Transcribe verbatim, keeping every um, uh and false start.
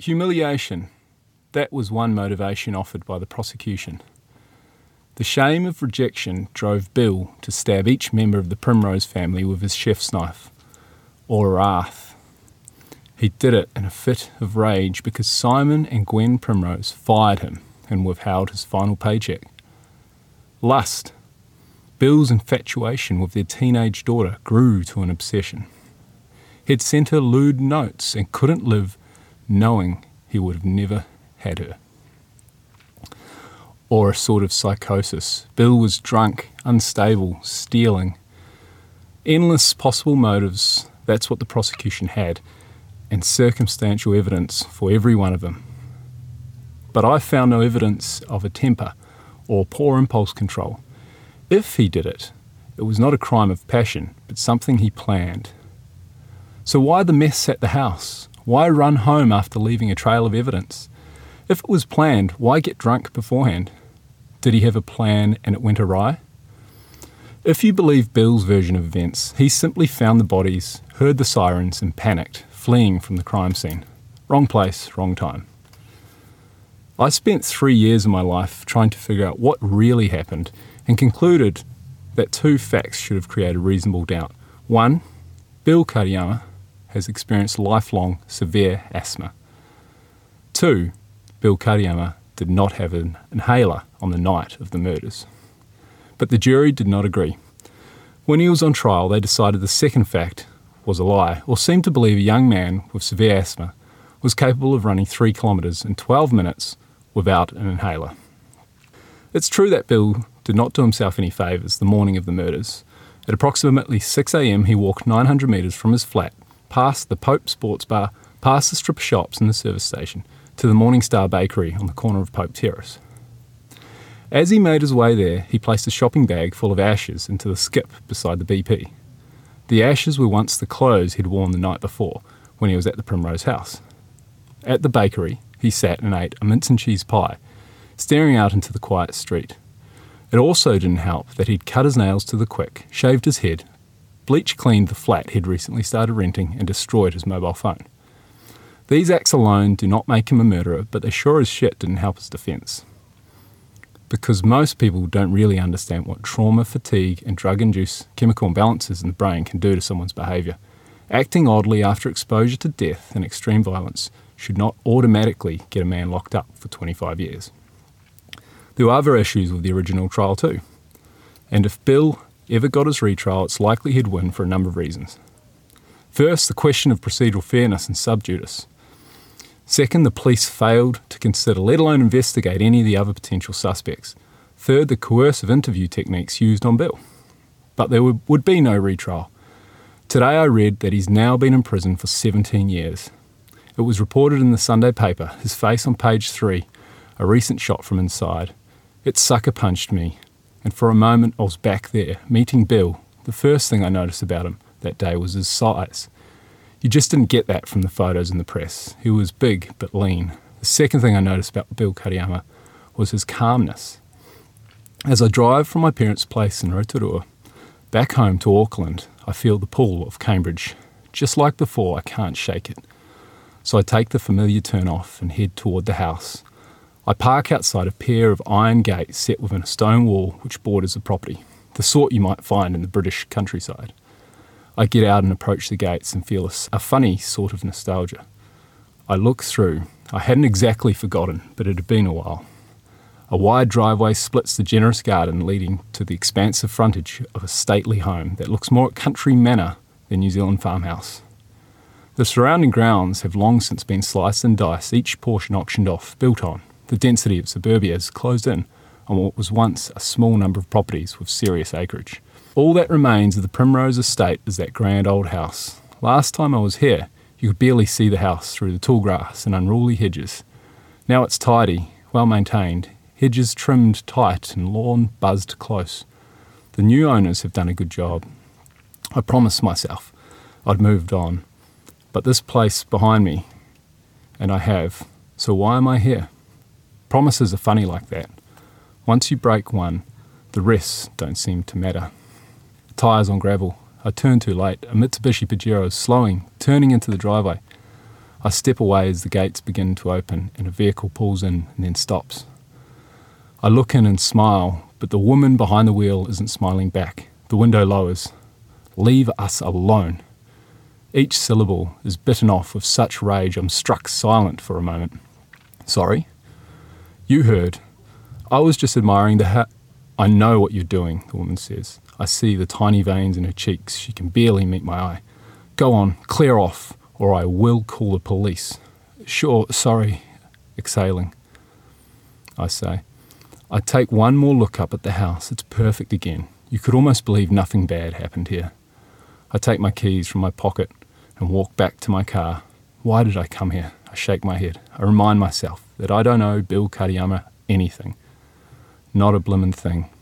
Humiliation. That was one motivation offered by the prosecution. The shame of rejection drove Bill to stab each member of the Primrose family with his chef's knife, or wrath. He did it in a fit of rage because Simon and Gwen Primrose fired him and withheld his final paycheck. Lust. Bill's infatuation with their teenage daughter grew to an obsession. He'd sent her lewd notes and couldn't live knowing he would have never had her. Or a sort of psychosis. Bill was drunk, unstable, stealing. Endless possible motives, that's what the prosecution had, and circumstantial evidence for every one of them. But I found no evidence of a temper or poor impulse control. If he did it, it was not a crime of passion, but something he planned. So why the mess at the house? Why run home after leaving a trail of evidence? If it was planned, why get drunk beforehand? Did he have a plan and it went awry? If you believe Bill's version of events, he simply found the bodies, heard the sirens and panicked, fleeing from the crime scene. Wrong place, wrong time. I spent three years of my life trying to figure out what really happened and concluded that two facts should have created reasonable doubt. One, Bill Kariyama has experienced lifelong severe asthma. Two, Bill Kariyama did not have an inhaler on the night of the murders. But the jury did not agree. When he was on trial, they decided the second fact was a lie, or seemed to believe a young man with severe asthma was capable of running three kilometres in twelve minutes without an inhaler. It's true that Bill did not do himself any favours the morning of the murders. At approximately six a.m. he walked nine hundred metres from his flat, past the Pope Sports Bar, past the strip shops and the service station, to the Morning Star Bakery on the corner of Pope Terrace. As he made his way there, he placed a shopping bag full of ashes into the skip beside the B P. The ashes were once the clothes he'd worn the night before when he was at the Primrose house. At the bakery, he sat and ate a mince and cheese pie, staring out into the quiet street. It also didn't help that he'd cut his nails to the quick, shaved his head, bleach cleaned the flat he'd recently started renting, and destroyed his mobile phone. These acts alone do not make him a murderer, but they sure as shit didn't help his defence. Because most people don't really understand what trauma, fatigue, and drug-induced chemical imbalances in the brain can do to someone's behaviour. Acting oddly after exposure to death and extreme violence should not automatically get a man locked up for twenty-five years. There were other issues with the original trial too. And if Bill ever got his retrial, it's likely he'd win for a number of reasons. First, the question of procedural fairness and sub judice. Second, the police failed to consider, let alone investigate, any of the other potential suspects. Third, the coercive interview techniques used on Bill. But there would, would be no retrial. Today I read that he's now been in prison for seventeen years. It was reported in the Sunday paper, his face on page three, a recent shot from inside. It sucker punched me, and for a moment I was back there, meeting Bill. The first thing I noticed about him that day was his size. You just didn't get that from the photos in the press. He was big but lean. The second thing I noticed about Bill Kariyama was his calmness. As I drive from my parents' place in Rotorua back home to Auckland, I feel the pull of Cambridge. Just like before, I can't shake it. So I take the familiar turn off and head toward the house. I park outside a pair of iron gates set within a stone wall which borders the property, the sort you might find in the British countryside. I get out and approach the gates and feel a, a funny sort of nostalgia. I look through. I hadn't exactly forgotten, but it had been a while. A wide driveway splits the generous garden leading to the expansive frontage of a stately home that looks more at country manor than New Zealand farmhouse. The surrounding grounds have long since been sliced and diced, each portion auctioned off, built on. The density of suburbia has closed in on what was once a small number of properties with serious acreage. All that remains of the Primrose estate is that grand old house. Last time I was here, you could barely see the house through the tall grass and unruly hedges. Now it's tidy, well maintained, hedges trimmed tight and lawn buzzed close. The new owners have done a good job. I promised myself I'd moved on, but this place behind me, and I have, so why am I here? Promises are funny like that. Once you break one, the rest don't seem to matter. Tyres on gravel. I turn too late. A Mitsubishi Pajero is slowing, turning into the driveway. I step away as the gates begin to open and a vehicle pulls in and then stops. I look in and smile, but the woman behind the wheel isn't smiling back. The window lowers. Leave us alone. Each syllable is bitten off with such rage I'm struck silent for a moment. Sorry? You heard. I was just admiring the ha- I know what you're doing, the woman says. I see the tiny veins in her cheeks. She can barely meet my eye. Go on, clear off, or I will call the police. Sure, sorry, exhaling. I say. I take one more look up at the house. It's perfect again. You could almost believe nothing bad happened here. I take my keys from my pocket and walk back to my car. Why did I come here? I shake my head. I remind myself that I don't owe Bill Kariyama anything. Not a blimmin' thing.